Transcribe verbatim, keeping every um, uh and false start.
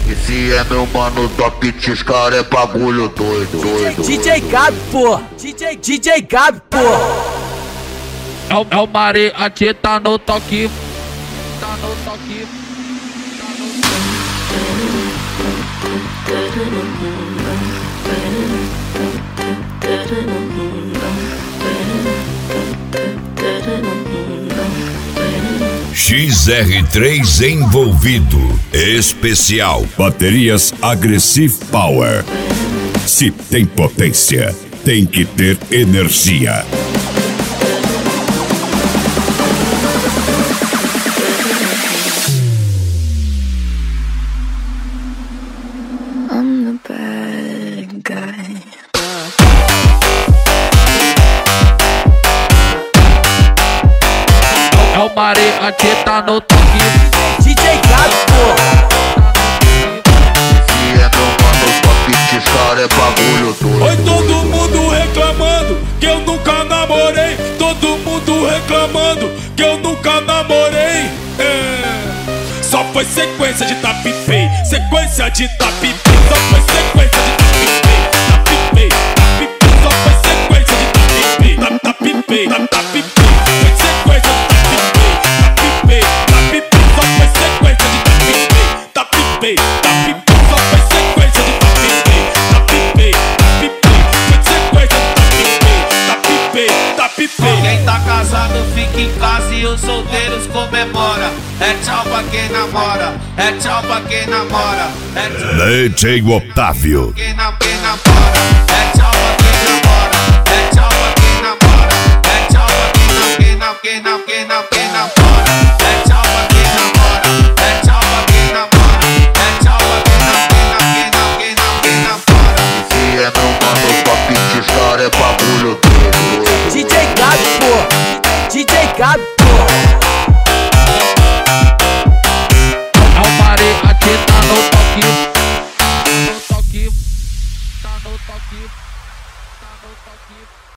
Esse é meu mano Top Tis, cara, é bagulho doido, doido. D J Gabi, pô. D J, D J Gabi, pô. É o, é o Mari, a tia tá no toque. Tá no toque. X R três envolvido. Especial. Baterias Aggressive Power. Se tem potência, tem que ter energia. I'm the bad guy. É o Mari, a tia tá no toque. D J Gabi, pô. Esse é meu mano Top Tis, cara, é bagulho doido. Oi, todo mundo reclamando que eu nunca namorei. Todo mundo reclamando que eu nunca namorei. É. Só foi sequência de tapipei, sequência de tapipei. Só foi sequência de tapipei, tapipei, tapipei. Só foi sequência de tapipei, tap tapipei, tap tapipei. Foi sequência de tapipei, tapipei, tapipei. Só foi sequência de tapipei, tapipei, tapipei. Só foi sequência de tapipei, tapipei, tapipei. Foi sequência de tapipei, tapipei, tapipei. Quem tá casado fica em casa e os solteiros comemora. É tchau pra quem namora, é tchau pra quem namora. É tchau D J Otávio. pra quem, na, quem namora. É tchau pra quem namora, é tchau pra quem namora. É tchau pra quem não, quem não, quem não, quem não, quem namora. É tchau pra quem namora, é tchau pra quem namora. É tchau pra quem não, quem não, quem não, quem não, quem namora. Esse é meu mano Top Tis, cara, é bagulho doido. D J Gabi, pô. D J Gabi, pô. É o Mari, a tia tá no toque. Tá no toque. Tá no toque. Tá no toque.